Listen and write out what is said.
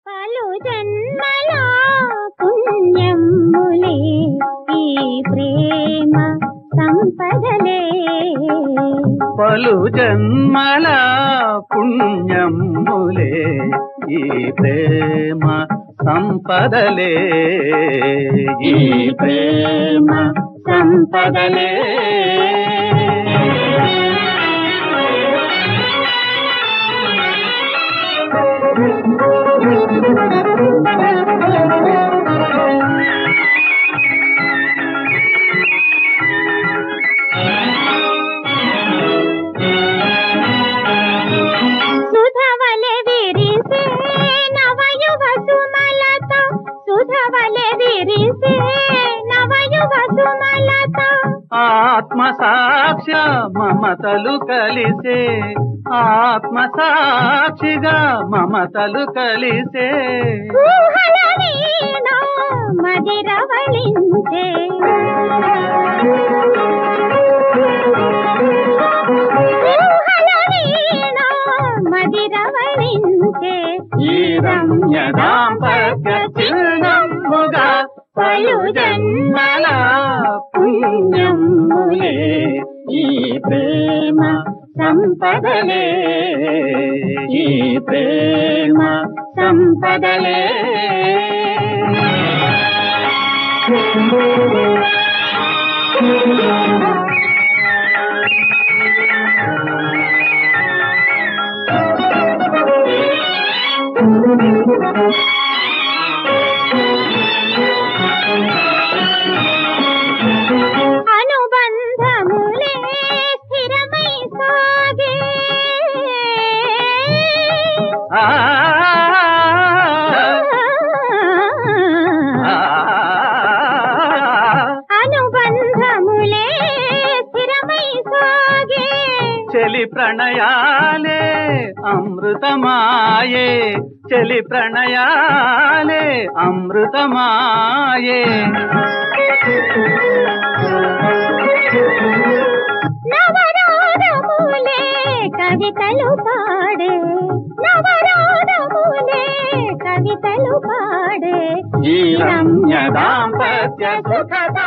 పలు జన్మల పుణ్యములే ఈ ప్రేమ సంపదలే. పలు జన్మల పుణ్యములే ఈ ప్రేమ సంపదలే. ఈ ప్రేమ సంపదలే. సుధవలె విరిసే నవయువ సుమలత, సుధవలె విరిసే నవయువ సుమలత. ఆత్మ సాక్ష్య మమతలు కలిసే, ఆత్మ సాక్షిగా మమతలు కలిసే. ఊహల వీణ మదిరవళించే, ఊహల వీణ మదిరవళించే. ఈ రమ్య దాంపత్య చిహ్నముగా పలు జన్మల పుణ్యములే ఈ ప్రేమ సంపదలే. ఈ ప్రేమ సంపదలే. అనుబంధములే స్థిరమై సాగే, అనుబంధములే స్థిరమై సాగే. చలి ప్రణయాలే అమృతమాయే, చలి ప్రణయాలే అమృతమాయే. నవరాగములే కవితలు పాడే, నవరాగములే కవితలు పాడే. ఈ రమ్య దాంపత్య సుఖ